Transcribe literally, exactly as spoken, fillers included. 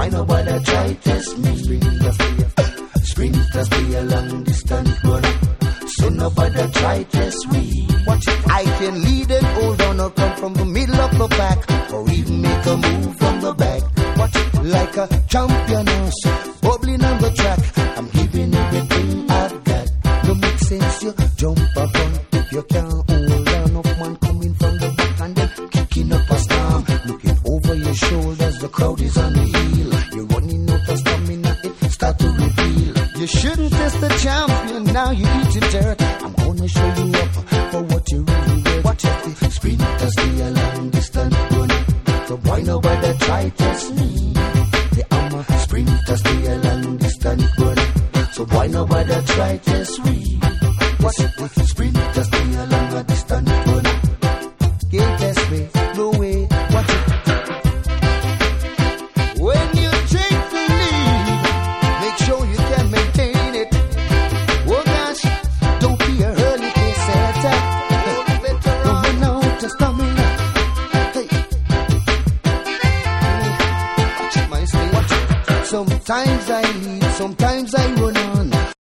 why nobody try test me? Sprinters be a, sprinters be a long distance runner, so nobody try test me. Watch it. I can lead and hold on, or come from the middle of the pack, or even make a move from the back. Watch it. Like a champion horse, bubbling on the track. I'm giving everything I've got. No make sense, you jump up front if you can't hold on. Of man coming from the back and then kicking up a storm. Looking over your shoulders, the crowd is on the heel. You're running out of stamina, it start to reveal. You shouldn't test the champion, now you're eating dirt. I'm gonna show you up for what you really worth. Watch out, the sprinters be a long distance runner, so why nobody try test me? The armor sprinters be a long distance runner, so why nobody try test me? Watch it, the sprinters be a longer distance runner. Can't test me, no way. Watch it. When you take the lead, make sure you can maintain it. Oh gosh, don't be a early pace setter. Don't run out of stamina. Hey, watch it, my stay. Watch it. Sometimes I lead, sometimes I run on.